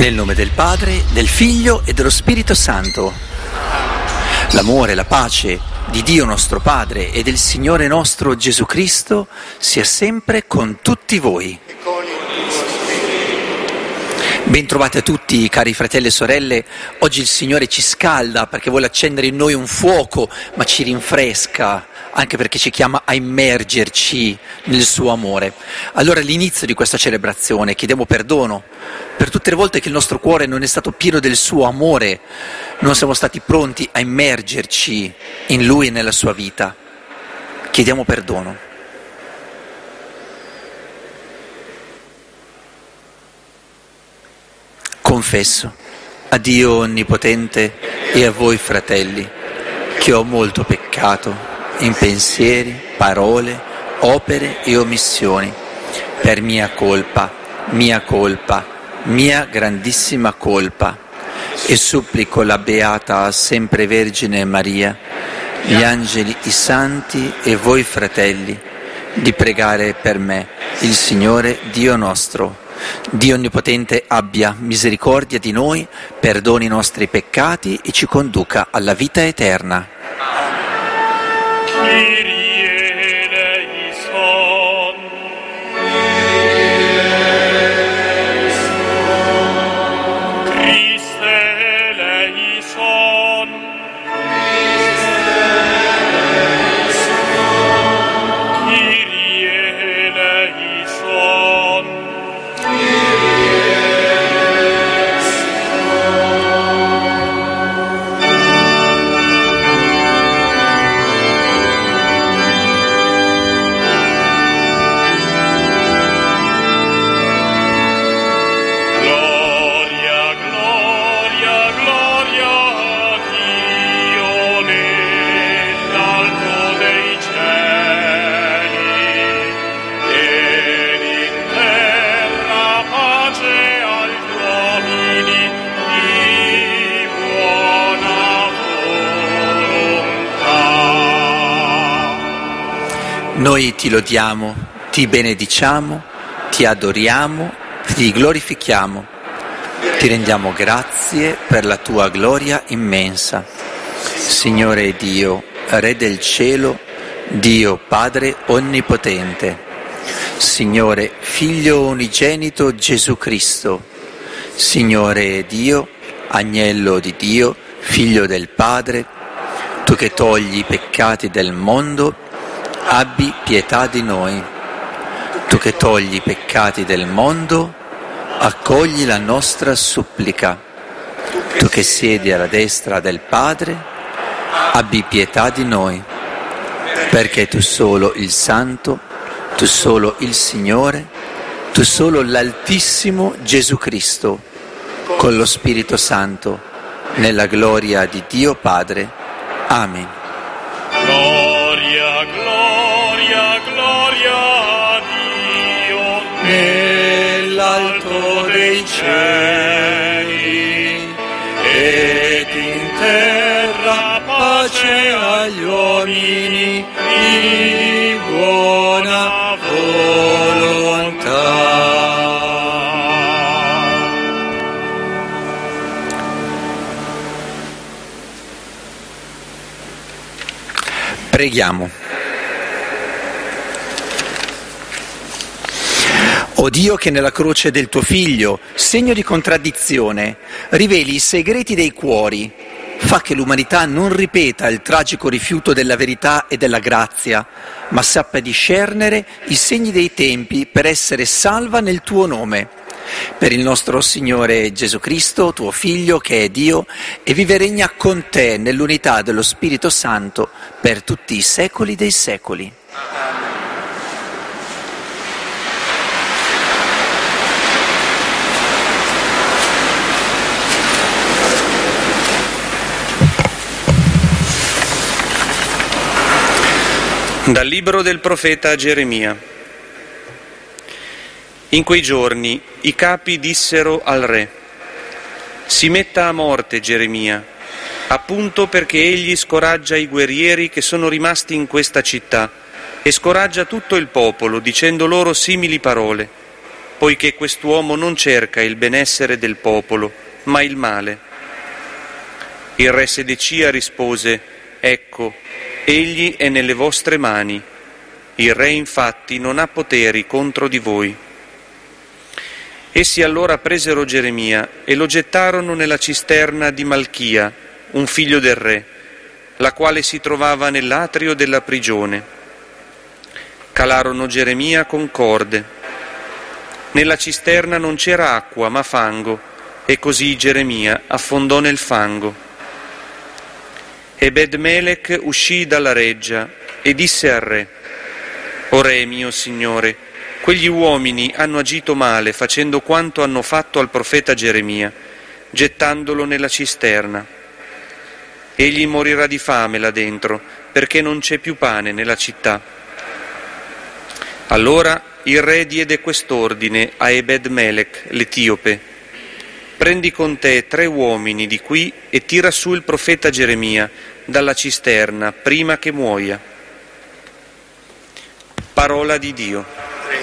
Nel nome del Padre, del Figlio e dello Spirito Santo. L'amore e la pace di Dio nostro Padre e del Signore nostro Gesù Cristo sia sempre con tutti voi. Bentrovati a tutti, cari fratelli e sorelle. Oggi il Signore ci scalda perché vuole accendere in noi un fuoco, ma ci rinfresca, anche perché ci chiama a immergerci nel suo amore. Allora all'inizio di questa celebrazione chiediamo perdono per tutte le volte che il nostro cuore non è stato pieno del suo amore, non siamo stati pronti a immergerci in Lui e nella sua vita. Chiediamo perdono. Confesso a Dio Onnipotente e a voi fratelli che ho molto peccato in pensieri, parole, opere e omissioni, per mia colpa, mia grandissima colpa, e supplico la Beata Sempre Vergine Maria, gli angeli, i santi e voi fratelli, di pregare per me il Signore Dio nostro. Dio Onnipotente abbia misericordia di noi, perdoni i nostri peccati e ci conduca alla vita eterna. Noi ti lodiamo, ti benediciamo, ti adoriamo, ti glorifichiamo, ti rendiamo grazie per la tua gloria immensa. Signore Dio, Re del cielo, Dio Padre Onnipotente, Signore Figlio Unigenito Gesù Cristo, Signore Dio, Agnello di Dio, Figlio del Padre, tu che togli i peccati del mondo, abbi pietà di noi. Tu che togli i peccati del mondo, accogli la nostra supplica. Tu che siedi alla destra del Padre, abbi pietà di noi. Perché tu solo il Santo, tu solo il Signore, tu solo l'Altissimo Gesù Cristo, con lo Spirito Santo, nella gloria di Dio Padre. Amen. Nell'alto dei cieli ed in terra pace agli uomini di buona volontà. Preghiamo. O Dio, che nella croce del tuo Figlio, segno di contraddizione, riveli i segreti dei cuori, fa che l'umanità non ripeta il tragico rifiuto della verità e della grazia, ma sappia discernere i segni dei tempi per essere salva nel tuo nome. Per il nostro Signore Gesù Cristo, tuo Figlio, che è Dio, e vive e regna con te nell'unità dello Spirito Santo per tutti i secoli dei secoli. Dal libro del profeta Geremia. In quei giorni i capi dissero al re: si metta a morte Geremia, appunto perché egli scoraggia i guerrieri che sono rimasti in questa città e scoraggia tutto il popolo, dicendo loro simili parole. poiché quest'uomo non cerca il benessere del popolo, ma il male. Il re Sedecia rispose: ecco, egli è nelle vostre mani. Il re infatti non ha poteri contro di voi. Essi allora presero Geremia e lo gettarono nella cisterna di Malchia, un figlio del re, la quale si trovava nell'atrio della prigione. Calarono Geremia con corde. Nella cisterna non c'era acqua, ma fango, e così Geremia affondò nel fango. Ebed-Melech uscì dalla reggia e disse al re: «O re mio signore, quegli uomini hanno agito male facendo quanto hanno fatto al profeta Geremia, gettandolo nella cisterna. Egli morirà di fame là dentro, perché non c'è più pane nella città». Allora il re diede quest'ordine a Ebed-Melech, l'etiope: «Prendi con te 3 uomini di qui e tira su il profeta Geremia dalla cisterna prima che muoia». Parola di Dio.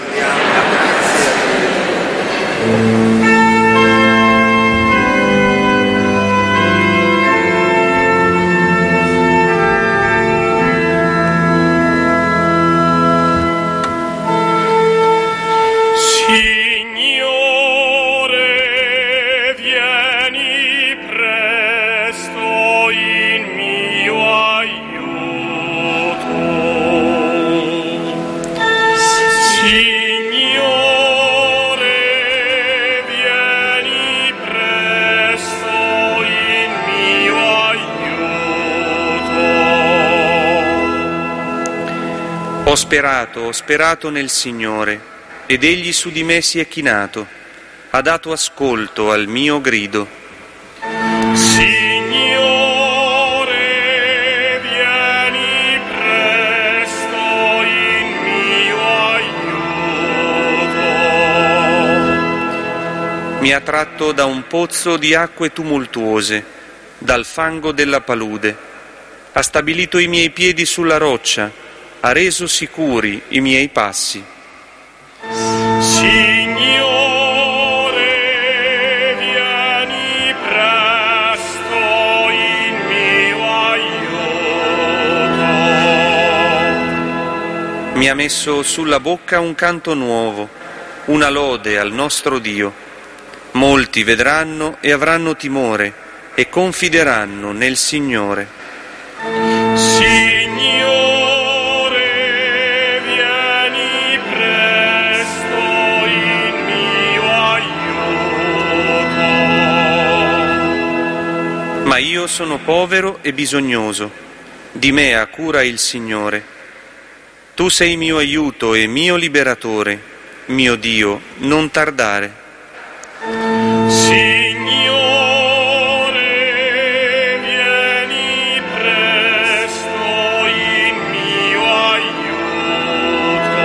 Ho sperato nel Signore, ed Egli su di me si è chinato, ha dato ascolto al mio grido. Signore, vieni presto in mio aiuto. Mi ha tratto da un pozzo di acque tumultuose, dal fango della palude, ha stabilito i miei piedi sulla roccia, ha reso sicuri i miei passi. Signore, vieni presto in mio aiuto. Mi ha messo sulla bocca un canto nuovo, una lode al nostro Dio. Molti vedranno e avranno timore e confideranno nel Signore. Ma io sono povero e bisognoso, di me ha cura il Signore. Tu sei mio aiuto e mio liberatore, mio Dio, non tardare. Signore, vieni presto in mio aiuto.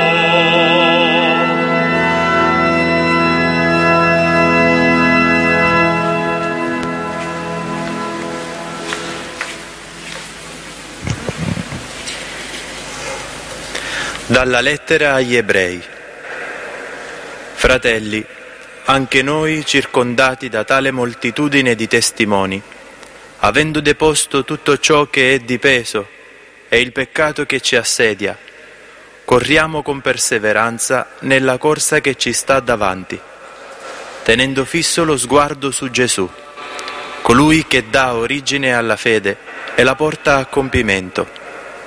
Dalla lettera agli Ebrei. Fratelli, anche noi, circondati da tale moltitudine di testimoni, avendo deposto tutto ciò che è di peso e il peccato che ci assedia, corriamo con perseveranza nella corsa che ci sta davanti, tenendo fisso lo sguardo su Gesù, colui che dà origine alla fede e la porta a compimento.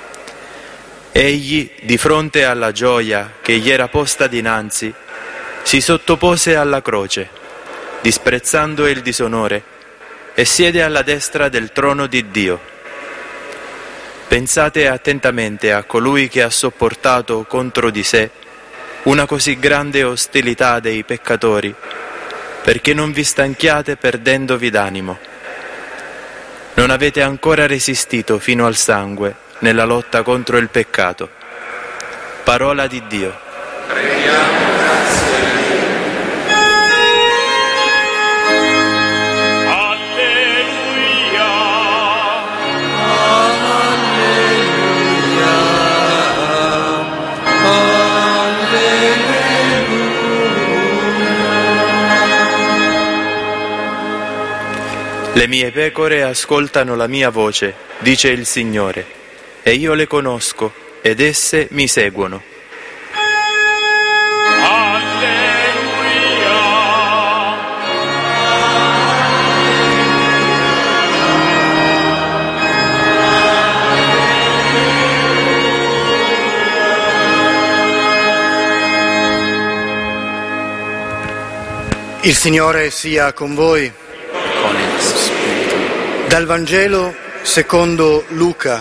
Egli, di fronte alla gioia che gli era posta dinanzi, si sottopose alla croce, disprezzando il disonore, e siede alla destra del trono di Dio. Pensate attentamente a colui che ha sopportato contro di sé una così grande ostilità dei peccatori, perché non vi stanchiate perdendovi d'animo. Non avete ancora resistito fino al sangue nella lotta contro il peccato. Parola di Dio. Preghiamo grazie a Dio. Alleluia. Alleluia. Alleluia. Le mie pecore ascoltano la mia voce, dice il Signore, e io le conosco, ed esse mi seguono. Il Signore sia con voi. Con il tuo spirito. Dal Vangelo secondo Luca.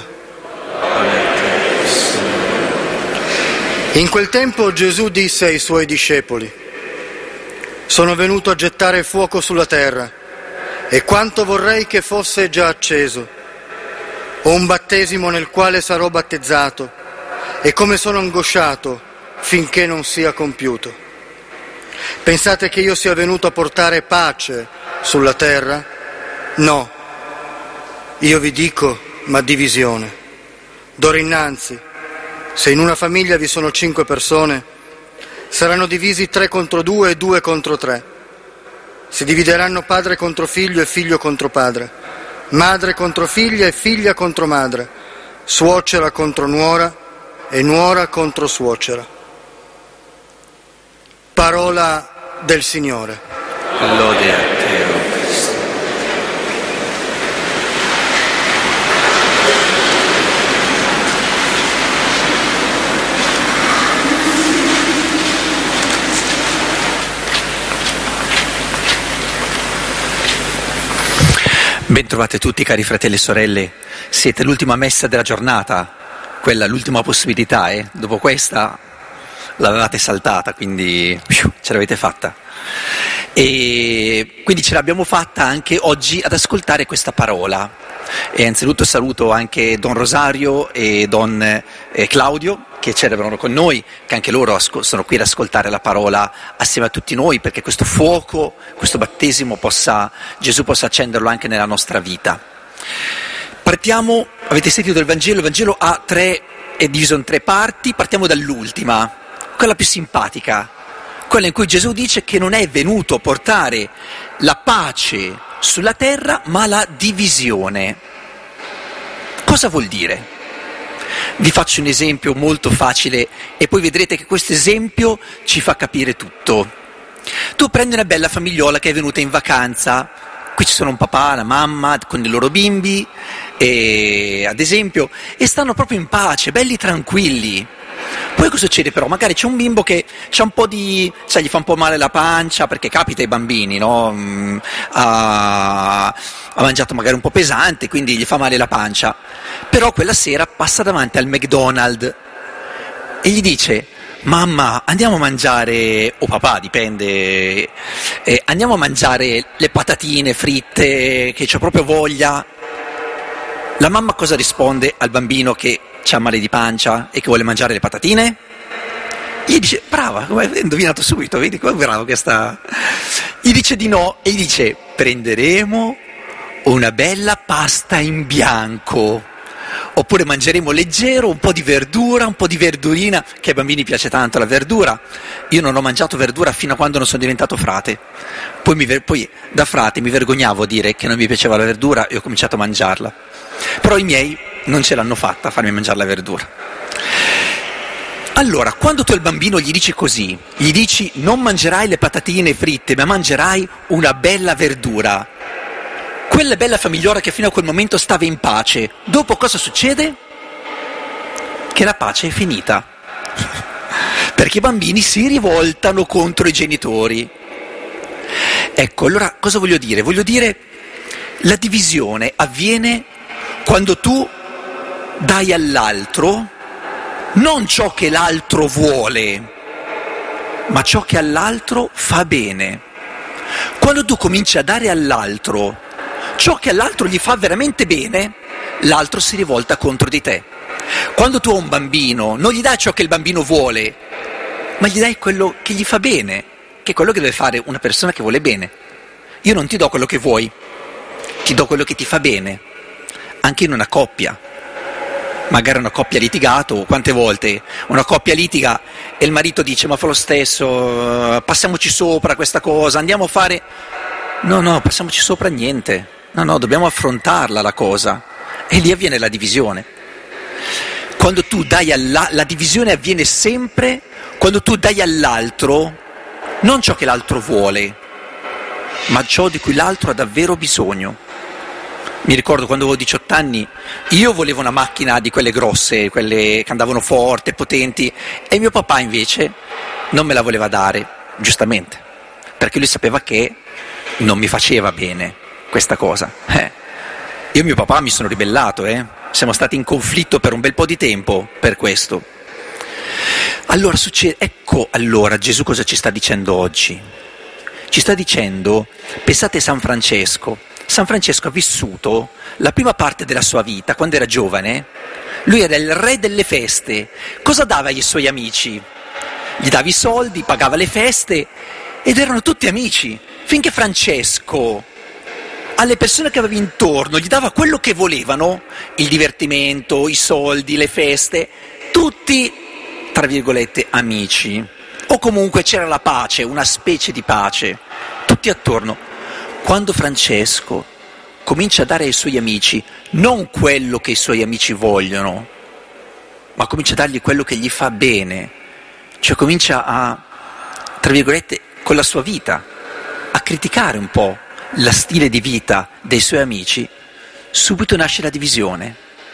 In quel tempo Gesù disse ai suoi discepoli: sono venuto a gettare fuoco sulla terra, e quanto vorrei che fosse già acceso. Ho un battesimo nel quale sarò battezzato, e come sono angosciato finché non sia compiuto. Pensate che io sia venuto a portare pace sulla terra? No, io vi dico, ma divisione. D'ora innanzi, se in una famiglia vi sono 5 persone, saranno divisi 3 contro 2 e 2 contro 3. Si divideranno padre contro figlio e figlio contro padre, madre contro figlia e figlia contro madre, suocera contro nuora e nuora contro suocera. Parola del Signore. Lode a te, o Cristo. Bentrovate tutti, cari fratelli e sorelle. Siete l'ultima messa della giornata, quella l'ultima possibilità, Dopo questa l'avevate saltata, quindi ce l'avete fatta. E quindi ce l'abbiamo fatta anche oggi ad ascoltare questa parola. E anzitutto saluto anche Don Rosario e Don Claudio, che celebrano con noi, che anche loro sono qui ad ascoltare la parola assieme a tutti noi, perché questo fuoco, questo battesimo Gesù possa accenderlo anche nella nostra vita. Partiamo, avete sentito il Vangelo è diviso in 3 parti, partiamo dall'ultima, quella più simpatica, quella in cui Gesù dice che non è venuto a portare la pace sulla terra, ma la divisione. Cosa vuol dire? Vi faccio un esempio molto facile e poi vedrete che questo esempio ci fa capire tutto. Tu prendi una bella famigliola che è venuta in vacanza, qui ci sono un papà, una mamma con i loro bimbi, ad esempio, e stanno proprio in pace, belli tranquilli. Poi cosa succede però? Magari c'è un bimbo che c'ha un po' gli fa un po' male la pancia, perché capita ai bambini, no? Ha mangiato magari un po' pesante, quindi gli fa male la pancia. Però quella sera passa davanti al McDonald's e gli dice: mamma, andiamo a mangiare, o papà, dipende, andiamo a mangiare le patatine fritte, che c'ho proprio voglia. La mamma cosa risponde al bambino che c'ha male di pancia e che vuole mangiare le patatine? Gli dice: brava, hai indovinato subito, vedi come bravo che sta. Gli dice di no e gli dice: prenderemo una bella pasta in bianco, oppure mangeremo leggero, un po' di verdura, un po' di verdurina, che ai bambini piace tanto la verdura. Io non ho mangiato verdura fino a quando non sono diventato frate, poi da frate mi vergognavo a dire che non mi piaceva la verdura e ho cominciato a mangiarla, però i miei non ce l'hanno fatta a farmi mangiare la verdura. Allora, quando tu al bambino gli dici così, gli dici: non mangerai le patatine fritte, ma mangerai una bella verdura, quella bella famigliola che fino a quel momento stava in pace, dopo cosa succede? Che la pace è finita, perché i bambini si rivoltano contro i genitori. Ecco, allora cosa voglio dire? Voglio dire, la divisione avviene quando tu dai all'altro non ciò che l'altro vuole, ma ciò che all'altro fa bene. Quando tu cominci a dare all'altro ciò che all'altro gli fa veramente bene, l'altro si rivolta contro di te. Quando tu a un bambino non gli dai ciò che il bambino vuole, ma gli dai quello che gli fa bene, che è quello che deve fare una persona che vuole bene. Io non ti do quello che vuoi, ti do quello che ti fa bene. Anche in una coppia, magari una coppia ha litigato, quante volte una coppia litiga e il marito dice: ma fa lo stesso, passiamoci sopra questa cosa, andiamo a fare... No, passiamoci sopra niente, No, dobbiamo affrontarla la cosa. E lì avviene la divisione. Quando tu dai la divisione avviene sempre quando tu dai all'altro non ciò che l'altro vuole, ma ciò di cui l'altro ha davvero bisogno. Mi ricordo quando avevo 18 anni, io volevo una macchina di quelle grosse, quelle che andavano forte, potenti, e mio papà invece non me la voleva dare, giustamente, perché lui sapeva che non mi faceva bene questa cosa. Io e mio papà mi sono ribellato, siamo stati in conflitto per un bel po' di tempo per questo. Allora ecco allora Gesù cosa ci sta dicendo oggi. Ci sta dicendo, pensate a San Francesco. San Francesco ha vissuto la prima parte della sua vita, quando era giovane, lui era il re delle feste. Cosa dava ai suoi amici? Gli dava i soldi, pagava le feste ed erano tutti amici, finché Francesco alle persone che aveva intorno gli dava quello che volevano, il divertimento, i soldi, le feste, tutti, tra virgolette, amici. O comunque c'era la pace, una specie di pace, tutti attorno. Quando Francesco comincia a dare ai suoi amici non quello che i suoi amici vogliono, ma comincia a dargli quello che gli fa bene, cioè comincia a, tra virgolette, con la sua vita, a criticare un po' la stile di vita dei suoi amici, subito nasce la divisione.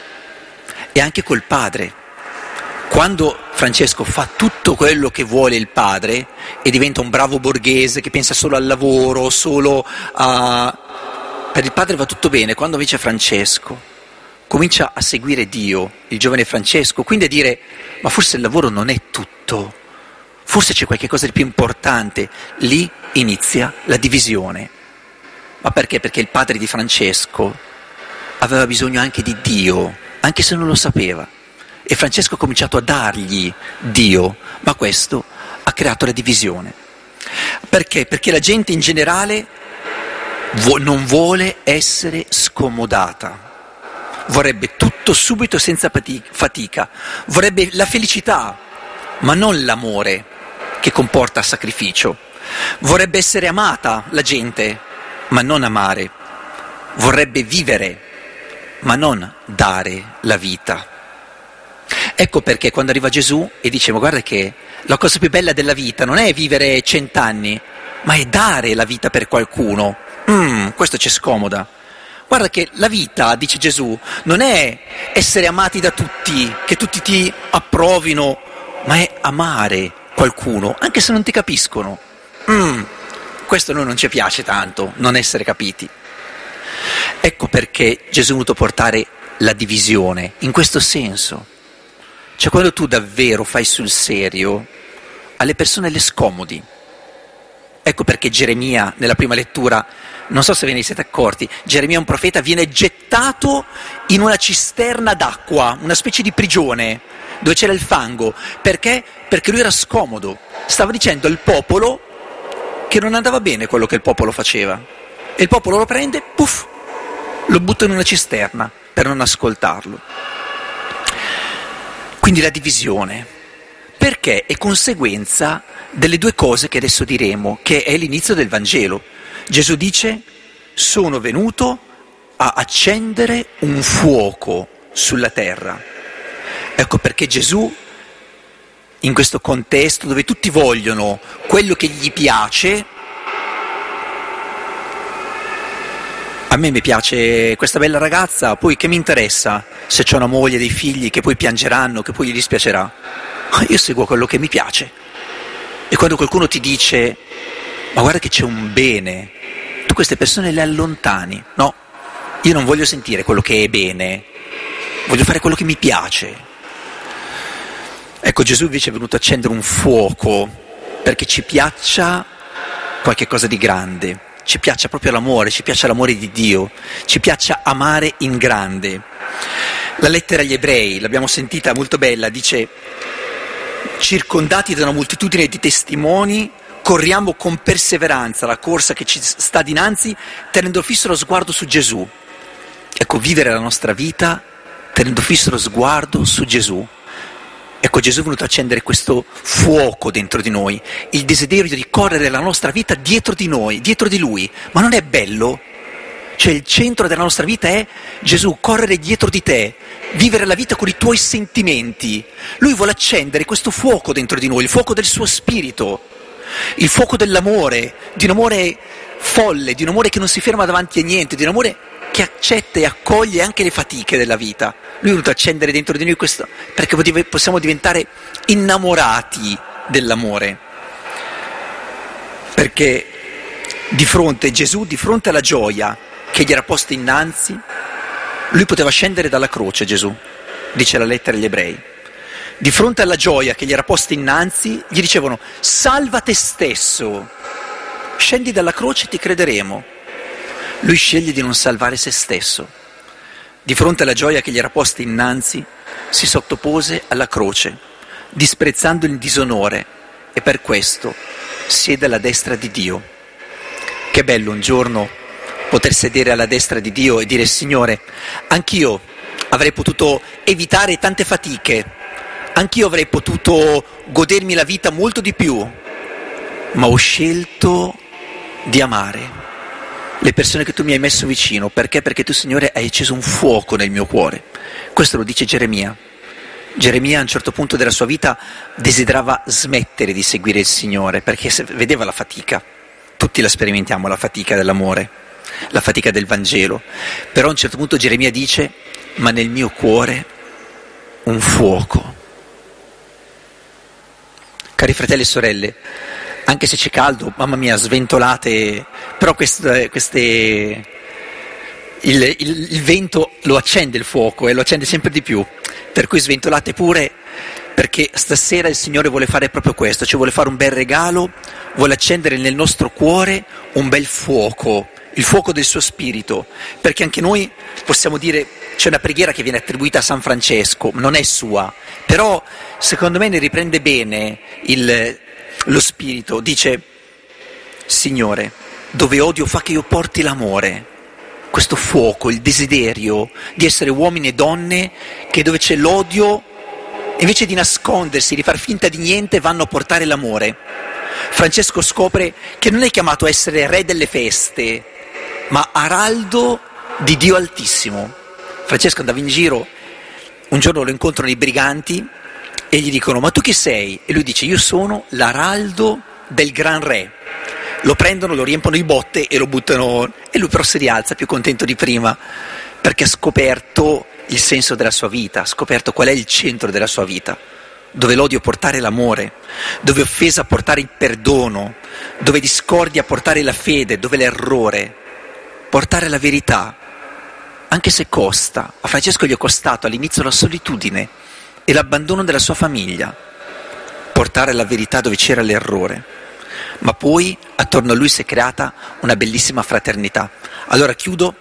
E anche col padre. Quando Francesco fa tutto quello che vuole il padre e diventa un bravo borghese che pensa solo al lavoro, solo a... Per il padre va tutto bene. Quando invece Francesco comincia a seguire Dio, il giovane Francesco, quindi a dire ma forse il lavoro non è tutto, forse c'è qualche cosa di più importante, lì inizia la divisione. Ma perché? Perché il padre di Francesco aveva bisogno anche di Dio, anche se non lo sapeva. E Francesco ha cominciato a dargli Dio, ma questo ha creato la divisione. Perché? Perché la gente in generale non vuole essere scomodata, vorrebbe tutto subito senza fatica, vorrebbe la felicità, ma non l'amore che comporta sacrificio, vorrebbe essere amata la gente, ma non amare, vorrebbe vivere, ma non dare la vita. Ecco perché quando arriva Gesù e dice ma guarda che la cosa più bella della vita non è vivere 100 anni, ma è dare la vita per qualcuno. Questo ci scomoda. Guarda che la vita, dice Gesù, non è essere amati da tutti, che tutti ti approvino, ma è amare qualcuno, anche se non ti capiscono. Questo a noi non ci piace tanto, non essere capiti. Ecco perché Gesù è venuto a portare la divisione, in questo senso. Cioè quando tu davvero fai sul serio, alle persone le scomodi. Ecco perché Geremia, nella prima lettura, non so se ve ne siete accorti, Geremia, un profeta, viene gettato in una cisterna d'acqua, una specie di prigione, dove c'era il fango. Perché? Perché lui era scomodo. Stava dicendo al popolo che non andava bene quello che il popolo faceva. E il popolo lo prende, puff, lo butta in una cisterna per non ascoltarlo. Quindi la divisione, perché è conseguenza delle due cose che adesso diremo, che è l'inizio del Vangelo. Gesù dice, sono venuto a accendere un fuoco sulla terra. Ecco perché Gesù, in questo contesto dove tutti vogliono quello che gli piace, a me mi piace questa bella ragazza, poi che mi interessa se c'ho una moglie, dei figli che poi piangeranno, che poi gli dispiacerà. Io seguo quello che mi piace. E quando qualcuno ti dice, ma guarda che c'è un bene, tu queste persone le allontani. No, io non voglio sentire quello che è bene, voglio fare quello che mi piace. Ecco, Gesù invece è venuto a accendere un fuoco perché ci piaccia qualche cosa di grande. Ci piaccia proprio l'amore, ci piace l'amore di Dio, ci piaccia amare in grande. La lettera agli ebrei, l'abbiamo sentita, molto bella, dice: circondati da una moltitudine di testimoni, corriamo con perseveranza la corsa che ci sta dinanzi, tenendo fisso lo sguardo su Gesù. Ecco, vivere la nostra vita tenendo fisso lo sguardo su Gesù. Ecco, Gesù è venuto a accendere questo fuoco dentro di noi, il desiderio di correre la nostra vita dietro di noi, dietro di Lui. Ma non è bello? Cioè il centro della nostra vita è Gesù, correre dietro di te, vivere la vita con i tuoi sentimenti. Lui vuole accendere questo fuoco dentro di noi, il fuoco del suo spirito, il fuoco dell'amore, di un amore folle, di un amore che non si ferma davanti a niente, di un amore che accetta e accoglie anche le fatiche della vita. Lui è venuto a accendere dentro di noi questo, perché possiamo diventare innamorati dell'amore. Perché Gesù, di fronte alla gioia che gli era posta innanzi, lui poteva scendere dalla croce, Gesù, dice la lettera agli Ebrei. Di fronte alla gioia che gli era posta innanzi, gli dicevano: salva te stesso, scendi dalla croce e ti crederemo. Lui sceglie di non salvare se stesso. Di fronte alla gioia che gli era posta innanzi, si sottopose alla croce, disprezzando il disonore, e per questo siede alla destra di Dio. Che bello un giorno poter sedere alla destra di Dio e dire: Signore, anch'io avrei potuto evitare tante fatiche, anch'io avrei potuto godermi la vita molto di più, ma ho scelto di amare le persone che tu mi hai messo vicino. Perché? Perché tu, Signore, hai acceso un fuoco nel mio cuore. Questo lo dice Geremia. Geremia a un certo punto della sua vita desiderava smettere di seguire il Signore perché vedeva la fatica. Tutti la sperimentiamo, la fatica dell'amore, la fatica del Vangelo. Però a un certo punto Geremia dice: ma nel mio cuore un fuoco. Cari fratelli e sorelle, anche se c'è caldo, mamma mia, sventolate, però il vento lo accende il fuoco e lo accende sempre di più, per cui sventolate pure, perché stasera il Signore vuole fare proprio questo, ci vuole fare un bel regalo, vuole accendere nel nostro cuore un bel fuoco, il fuoco del suo spirito, perché anche noi possiamo dire, c'è una preghiera che viene attribuita a San Francesco, non è sua, però secondo me ne riprende bene lo spirito, dice: Signore, dove odio fa che io porti l'amore, questo fuoco, il desiderio di essere uomini e donne che dove c'è l'odio, invece di nascondersi, di far finta di niente, vanno a portare l'amore. Francesco scopre che non è chiamato a essere re delle feste, ma araldo di Dio Altissimo. Francesco andava in giro, un giorno lo incontrano i briganti e gli dicono: ma tu chi sei? E lui dice: io sono l'araldo del gran re. Lo prendono, lo riempono di botte e lo buttano, e lui però si rialza più contento di prima, perché ha scoperto il senso della sua vita, ha scoperto qual è il centro della sua vita, dove l'odio portare l'amore, dove offesa portare il perdono, dove discordia portare la fede, dove l'errore portare la verità, anche se costa. A Francesco gli è costato all'inizio la solitudine e l'abbandono della sua famiglia, portare la verità dove c'era l'errore, ma poi attorno a lui si è creata una bellissima fraternità. Allora chiudo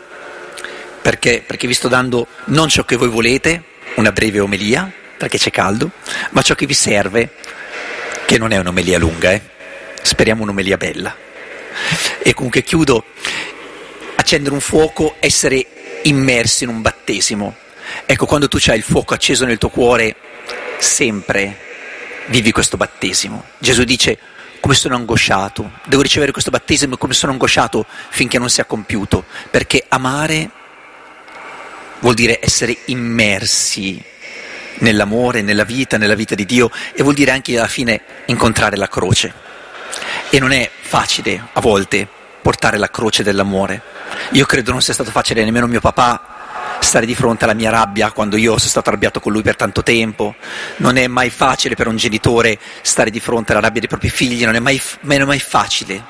perché vi sto dando non ciò che voi volete, una breve omelia, perché c'è caldo, ma ciò che vi serve, che non è un'omelia lunga, speriamo un'omelia bella. E comunque chiudo: accendere un fuoco, essere immersi in un battesimo. Ecco, quando tu c'hai il fuoco acceso nel tuo cuore, sempre vivi questo battesimo. Gesù dice: come sono angosciato, devo ricevere questo battesimo, come sono angosciato finché non sia compiuto, perché amare vuol dire essere immersi nell'amore, nella vita di Dio, e vuol dire anche alla fine incontrare la croce. E non è facile a volte portare la croce dell'amore. Io credo non sia stato facile nemmeno mio papà stare di fronte alla mia rabbia quando io sono stato arrabbiato con lui per tanto tempo. Non è mai facile per un genitore stare di fronte alla rabbia dei propri figli, non è mai facile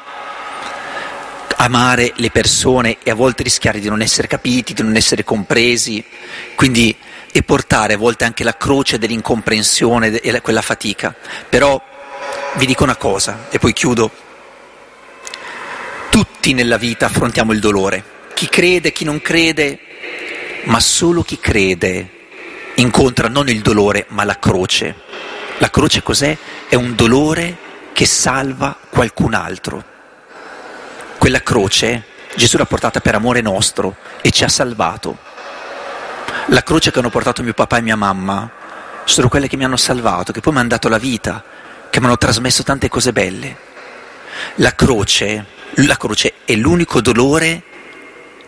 amare le persone e a volte rischiare di non essere capiti, di non essere compresi, quindi, e portare a volte anche la croce dell'incomprensione e quella fatica. Però vi dico una cosa e poi chiudo: tutti nella vita affrontiamo il dolore, chi crede, chi non crede, ma solo chi crede incontra non il dolore ma la croce. La croce cos'è? È un dolore che salva qualcun altro. Quella croce Gesù l'ha portata per amore nostro e ci ha salvato. La croce che hanno portato mio papà e mia mamma sono quelle che mi hanno salvato, che poi mi hanno dato la vita, che mi hanno trasmesso tante cose belle. La croce è l'unico dolore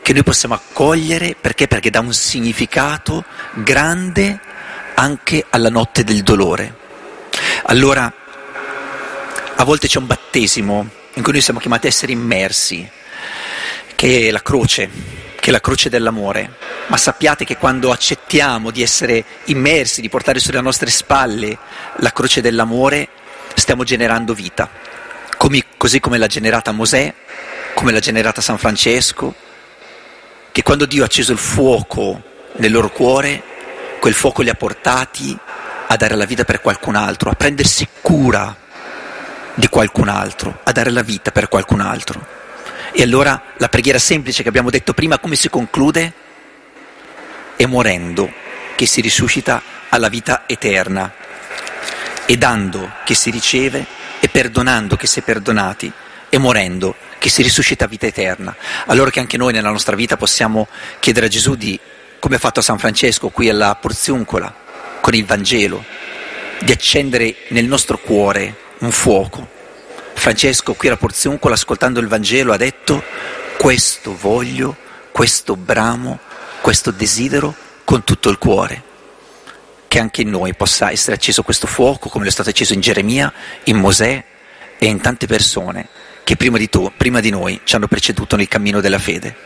che noi possiamo accogliere, perché dà un significato grande anche alla notte del dolore. Allora, a volte c'è un battesimo in cui noi siamo chiamati a essere immersi, che è la croce dell'amore, ma sappiate che quando accettiamo di essere immersi, di portare sulle nostre spalle la croce dell'amore, stiamo generando vita, così come l'ha generata Mosè, come l'ha generata San Francesco, che quando Dio ha acceso il fuoco nel loro cuore, quel fuoco li ha portati a dare la vita per qualcun altro, a prendersi cura di qualcun altro, a dare la vita per qualcun altro. E allora la preghiera semplice che abbiamo detto prima, come si conclude? È morendo che si risuscita alla vita eterna, e dando che si riceve, e perdonando che si è perdonati, e morendo che si risuscita a vita eterna. Allora che anche noi nella nostra vita possiamo chiedere a Gesù di, come ha fatto San Francesco qui alla Porziuncola, con il Vangelo, di accendere nel nostro cuore un fuoco. Francesco qui alla Porziuncola, ascoltando il Vangelo, ha detto: questo voglio, questo bramo, questo desidero con tutto il cuore. Che anche in noi possa essere acceso questo fuoco, come lo è stato acceso in Geremia, in Mosè e in tante persone che prima di noi ci hanno preceduto nel cammino della fede.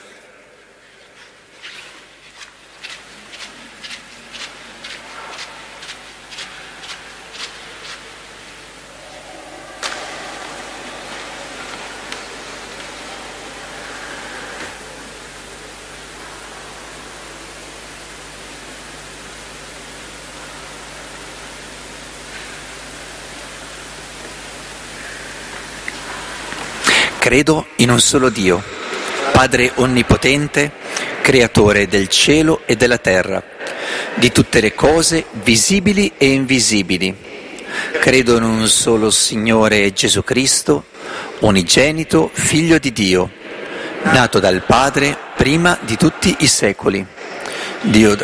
Credo in un solo Dio, Padre onnipotente, creatore del cielo e della terra, di tutte le cose visibili e invisibili. Credo in un solo Signore Gesù Cristo, unigenito, Figlio di Dio, nato dal Padre prima di tutti i secoli. Dio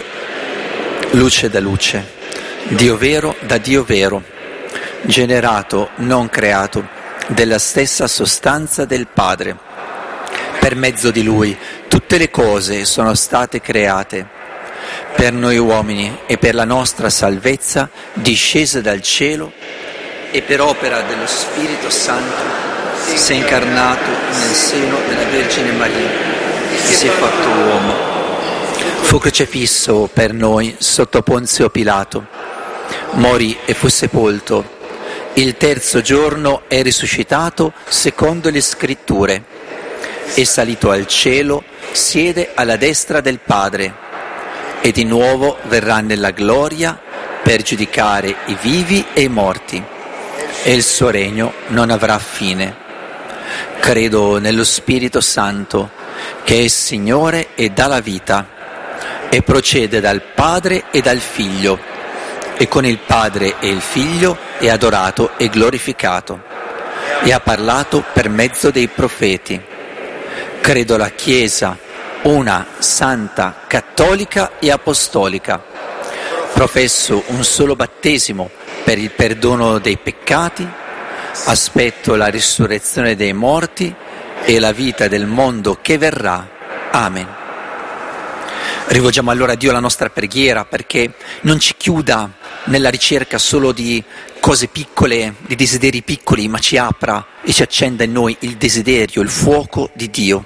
luce da luce, Dio vero da Dio vero, generato, non creato, della stessa sostanza del Padre. Per mezzo di Lui tutte le cose sono state create. Per noi uomini e per la nostra salvezza discese dal cielo e per opera dello Spirito Santo si è incarnato nel seno della Vergine Maria e si è fatto uomo. Fu crocifisso per noi sotto Ponzio Pilato, morì e fu sepolto. Il terzo giorno è risuscitato secondo le Scritture, è salito al cielo, siede alla destra del Padre e di nuovo verrà nella gloria per giudicare i vivi e i morti, e il suo regno non avrà fine. Credo nello Spirito Santo, che è Signore e dà la vita, e procede dal Padre e dal Figlio, e con il Padre e il Figlio è adorato e glorificato, e ha parlato per mezzo dei profeti. Credo la Chiesa, una, santa, cattolica e apostolica. Professo un solo battesimo per il perdono dei peccati, aspetto la risurrezione dei morti e la vita del mondo che verrà. Amen. Rivolgiamo allora a Dio la nostra preghiera perché non ci chiuda nella ricerca solo di cose piccole, di desideri piccoli, ma ci apra e ci accenda in noi il desiderio, il fuoco di Dio.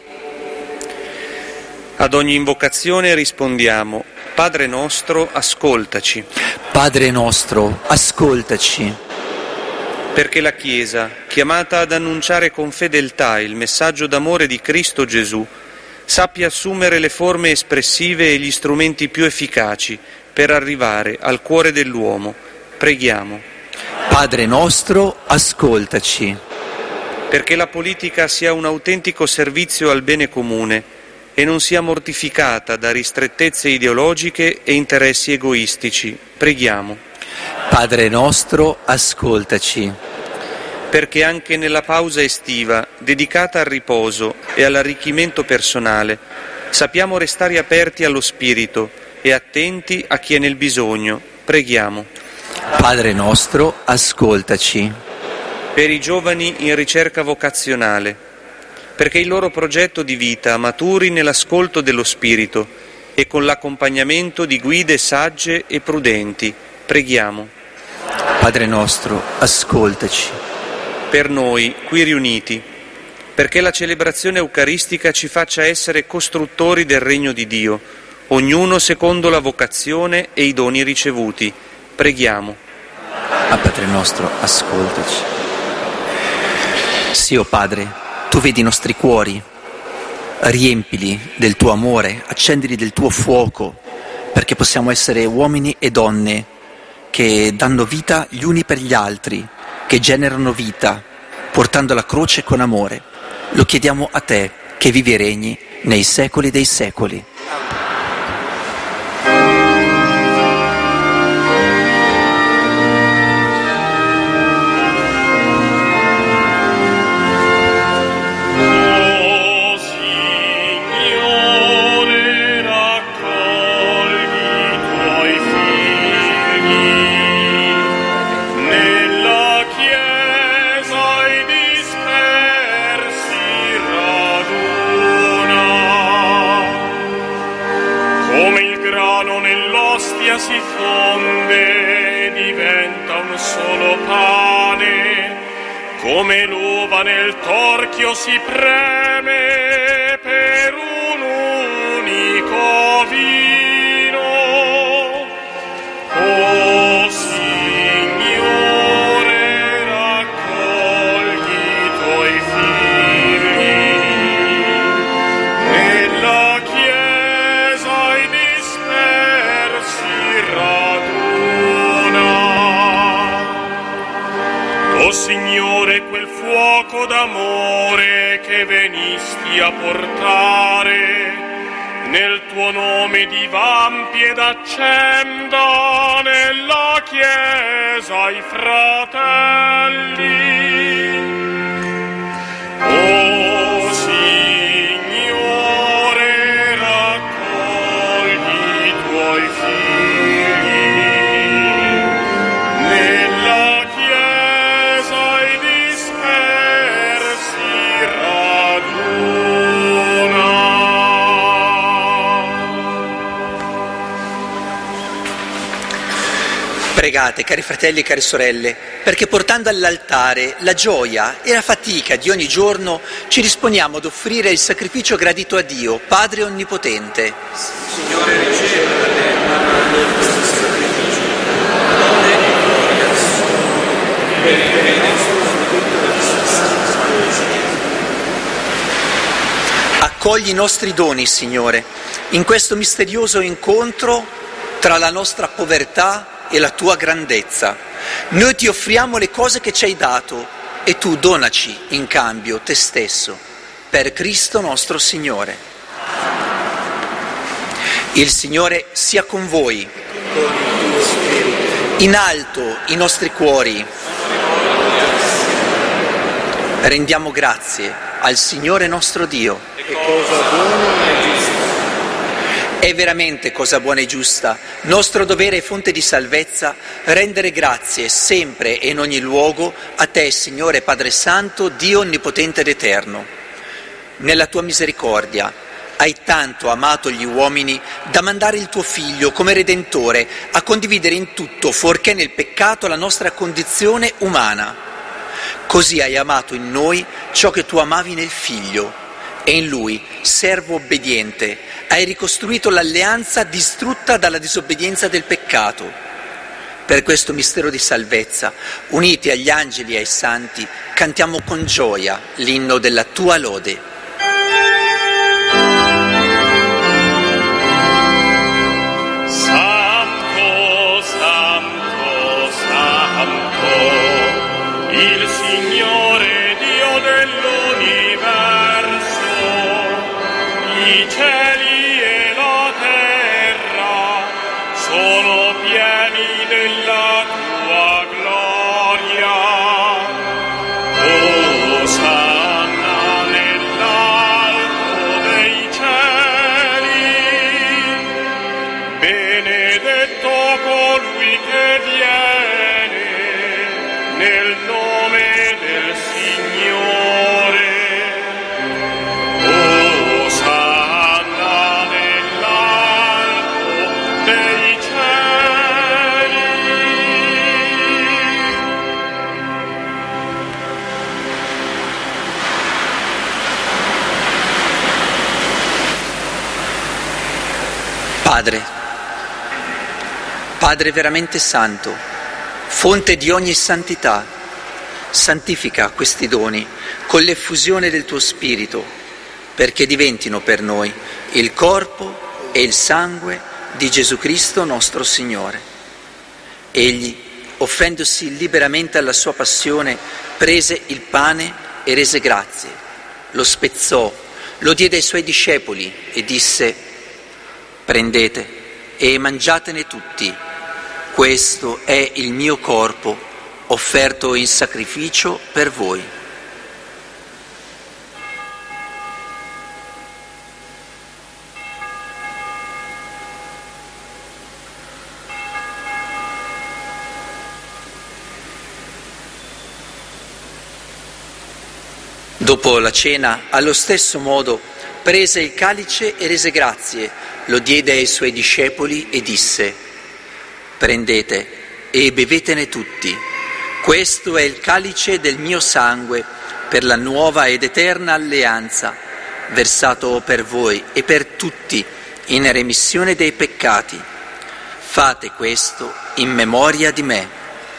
Ad ogni invocazione rispondiamo: Padre nostro, ascoltaci. Padre nostro, ascoltaci. Perché la Chiesa, chiamata ad annunciare con fedeltà il messaggio d'amore di Cristo Gesù, sappia assumere le forme espressive e gli strumenti più efficaci per arrivare al cuore dell'uomo. Preghiamo. Padre nostro, ascoltaci. Perché la politica sia un autentico servizio al bene comune e non sia mortificata da ristrettezze ideologiche e interessi egoistici. Preghiamo. Padre nostro, ascoltaci. Perché anche nella pausa estiva, dedicata al riposo e all'arricchimento personale, sappiamo restare aperti allo spirito e attenti a chi è nel bisogno. Preghiamo. Padre nostro, ascoltaci. Per i giovani in ricerca vocazionale, perché il loro progetto di vita maturi nell'ascolto dello Spirito e con l'accompagnamento di guide sagge e prudenti. Preghiamo. Padre nostro, ascoltaci. Per noi, qui riuniti, perché la celebrazione eucaristica ci faccia essere costruttori del regno di Dio, ognuno secondo la vocazione e i doni ricevuti. Preghiamo. Padre nostro, ascoltaci. Sì, o Padre, tu vedi i nostri cuori, riempili del tuo amore, accendili del tuo fuoco, perché possiamo essere uomini e donne che danno vita gli uni per gli altri, che generano vita, portando la croce con amore. Lo chiediamo a te, che vivi e regni nei secoli dei secoli. Si fonde, diventa un solo pane, come l'uva nel torchio si preme per un unico vino. O Signore, raccogli i tuoi figli nella Chiesa i dispersi raduna. O Signore, quel fuoco d'amore che venisti a portare, nel tuo nome divampi ed accenda nella Chiesa i fratelli. O Signore, raccogli i tuoi figli nella Chiesa i dispersi raduna. Pregate, cari fratelli e cari sorelle, perché portando all'altare la gioia e la fatica di ogni giorno ci disponiamo ad offrire il sacrificio gradito a Dio, Padre Onnipotente. Signore, riceva da te una mano questo sacrificio, lode e gloria perché è tutto la Accogli i nostri doni, Signore, in questo misterioso incontro tra la nostra povertà e la tua grandezza. Noi ti offriamo le cose che ci hai dato e tu donaci in cambio te stesso, per Cristo nostro Signore. Il Signore sia con voi. In alto i nostri cuori. Rendiamo grazie al Signore nostro Dio. È veramente cosa buona e giusta, nostro dovere e fonte di salvezza, rendere grazie sempre e in ogni luogo a te, Signore Padre Santo, Dio Onnipotente ed Eterno. Nella tua misericordia hai tanto amato gli uomini da mandare il tuo Figlio come Redentore a condividere in tutto, fuorché nel peccato, la nostra condizione umana. Così hai amato in noi ciò che tu amavi nel Figlio, e in Lui, servo obbediente, hai ricostruito l'alleanza distrutta dalla disobbedienza del peccato. Per questo mistero di salvezza, uniti agli angeli e ai santi, cantiamo con gioia l'inno della tua lode. Santo, santo, santo, il Signore Dio dell'universo, i cieli e la terra sono pieni della tua gloria. Osanna nell'alto dei cieli, benedetto colui che viene nel nome del Signore. Padre veramente santo, fonte di ogni santità, santifica questi doni con l'effusione del tuo Spirito, perché diventino per noi il corpo e il sangue di Gesù Cristo nostro Signore. Egli, offrendosi liberamente alla sua passione, prese il pane e rese grazie, lo spezzò, lo diede ai suoi discepoli e disse: prendete e mangiatene tutti, questo è il mio corpo offerto in sacrificio per voi. Dopo la cena, allo stesso modo, prese il calice e rese grazie, lo diede ai suoi discepoli e disse: prendete e bevetene tutti, questo è il calice del mio sangue per la nuova ed eterna alleanza, versato per voi e per tutti in remissione dei peccati. Fate questo in memoria di me.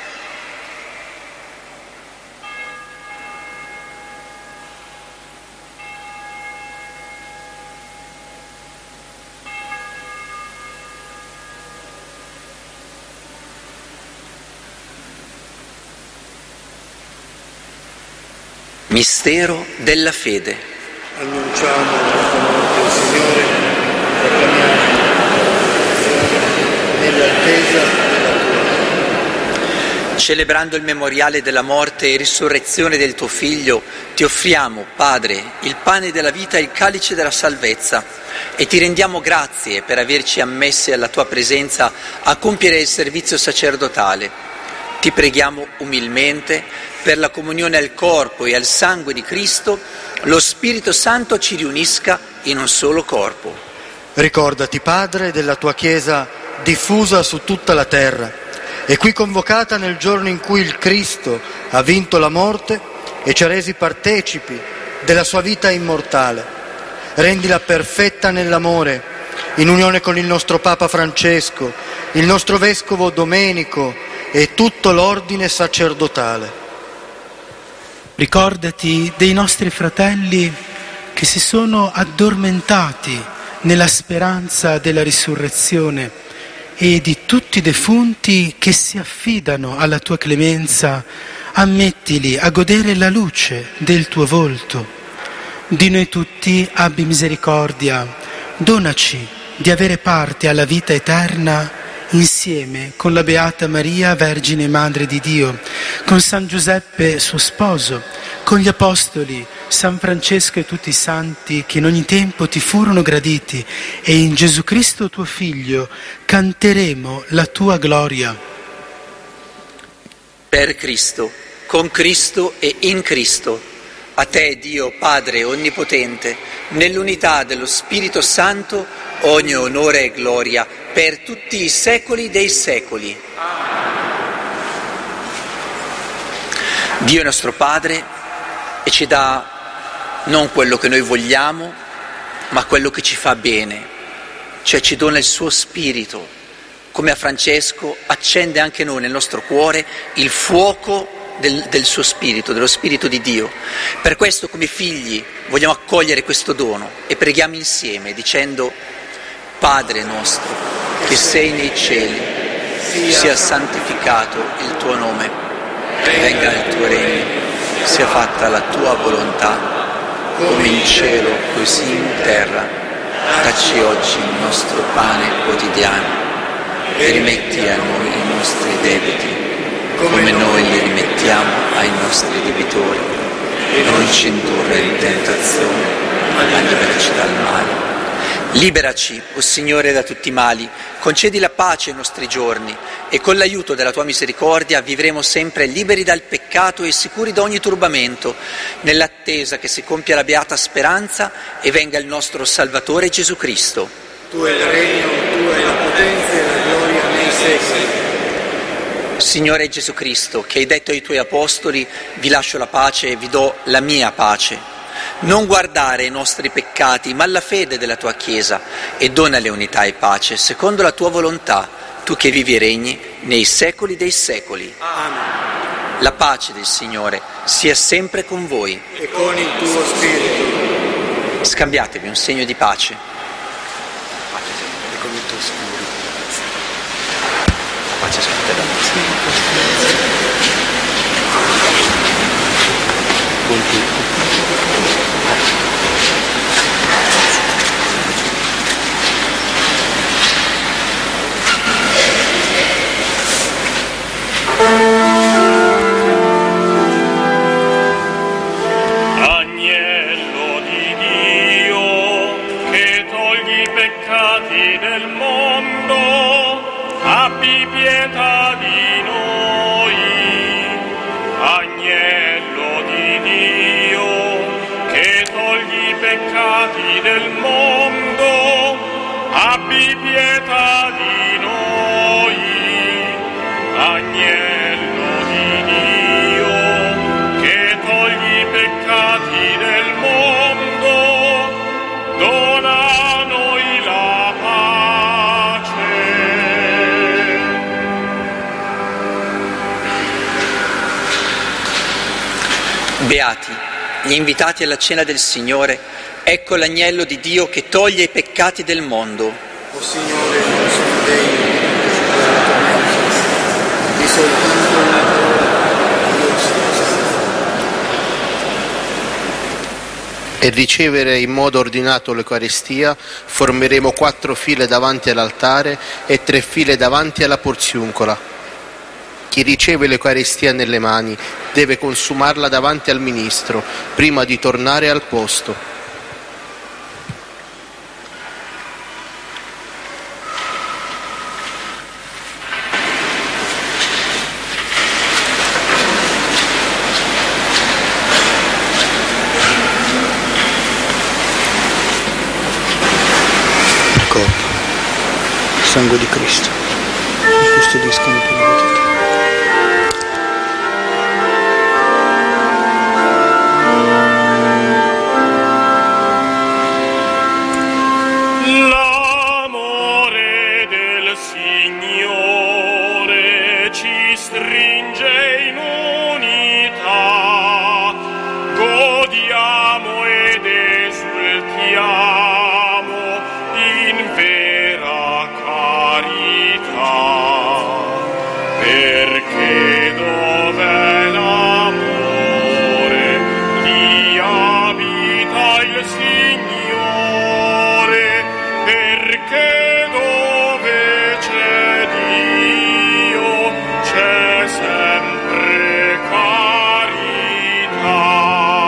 Mistero della fede. Annunciamo la morte del Signore, proclamiamo nell'attesa della tua. Celebrando il memoriale della morte e risurrezione del tuo Figlio, ti offriamo, Padre, il pane della vita e il calice della salvezza, e ti rendiamo grazie per averci ammessi alla tua presenza a compiere il servizio sacerdotale. Ti preghiamo umilmente per la comunione al corpo e al sangue di Cristo, lo Spirito Santo ci riunisca in un solo corpo. Ricordati, Padre, della tua Chiesa diffusa su tutta la terra e qui convocata nel giorno in cui il Cristo ha vinto la morte e ci ha resi partecipi della sua vita immortale. Rendila perfetta nell'amore, in unione con il nostro Papa Francesco, il nostro Vescovo Domenico e tutto l'ordine sacerdotale. Ricordati dei nostri fratelli che si sono addormentati nella speranza della risurrezione e di tutti i defunti che si affidano alla tua clemenza. Ammettili a godere la luce del tuo volto. Di noi tutti abbi misericordia, donaci di avere parte alla vita eterna insieme con la Beata Maria, Vergine Madre di Dio, con San Giuseppe suo sposo, con gli Apostoli, San Francesco e tutti i santi che in ogni tempo ti furono graditi, e in Gesù Cristo tuo Figlio canteremo la tua gloria. Per Cristo, con Cristo e in Cristo, a te Dio Padre Onnipotente, nell'unità dello Spirito Santo, ogni onore e gloria per tutti i secoli dei secoli. Dio è nostro Padre e ci dà non quello che noi vogliamo, ma quello che ci fa bene, cioè ci dona il suo Spirito. Come a Francesco accende anche noi nel nostro cuore il fuoco del suo Spirito, dello Spirito di Dio. Per questo come figli vogliamo accogliere questo dono e preghiamo insieme dicendo: Padre nostro che sei nei cieli, sia santificato il tuo nome, venga il tuo regno, sia fatta la tua volontà, come in cielo così in terra. Dacci oggi il nostro pane quotidiano e rimetti a noi i nostri debiti, come noi li rimettiamo ai nostri debitori, e non ci indurre in tentazione, ma liberaci dal male. Liberaci, o Signore, da tutti i mali, concedi la pace ai nostri giorni e con l'aiuto della tua misericordia vivremo sempre liberi dal peccato e sicuri da ogni turbamento, nell'attesa che si compia la beata speranza e venga il nostro Salvatore Gesù Cristo. Tu hai il regno, tu hai la potenza e la gloria nei secoli. Signore Gesù Cristo, che hai detto ai tuoi apostoli: vi lascio la pace e vi do la mia pace, Non guardare i nostri peccati, ma la fede della tua Chiesa, e donale unità e pace, secondo la tua volontà, tu che vivi e regni nei secoli dei secoli. Amen. La pace del Signore sia sempre con voi. E con il tuo spirito. Scambiatevi un segno di pace. E con il tuo spirito. La pace scatta da noi. Con tutti. Agnello di Dio, che togli i peccati del mondo, abbi pietà di noi. Agnello di Dio, che togli i peccati del mondo, abbi pietà di noi. Agnello di Dio, che togli i peccati del mondo, dona a noi la pace. Beati gli invitati alla cena del Signore, ecco l'agnello di Dio che toglie i peccati del mondo. O Signore, non sono degno della tua mensa, di soltanto una parola, io E ricevere in modo ordinato l'Eucaristia, formeremo 4 file davanti all'altare e 3 file davanti alla porziuncola. Chi riceve l'Eucaristia nelle mani deve consumarla davanti al ministro, prima di tornare al posto. sangue di Cristo, mi custodiscono per la vita. L'amore del Signore ci stringe in unità, godiamo ed esultiamo in vera carità, perché dov'è l'amore, lì abita il Signore, perché dove c'è Dio c'è sempre carità.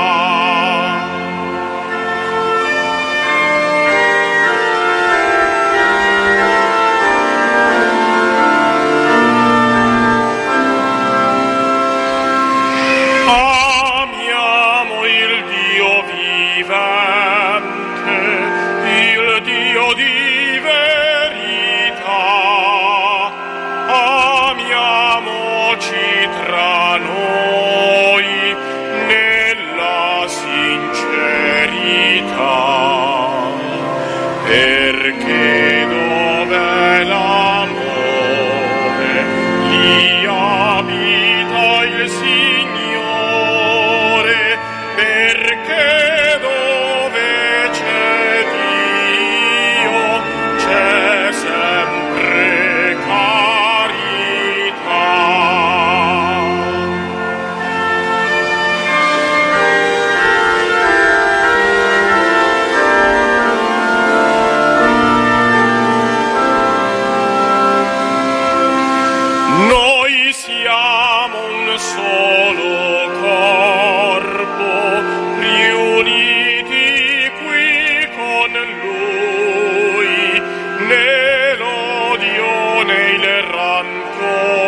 Amiamo il Dio vivente, il Dio di verità, amiamoci tra noi nella sincerità, perché dov'è l'amore, lì abita il Signore, perché dove c'è Dio c'è sempre carità. Noi siamo un solo corpo, riuniti qui con Lui, né l'odio né il rancore.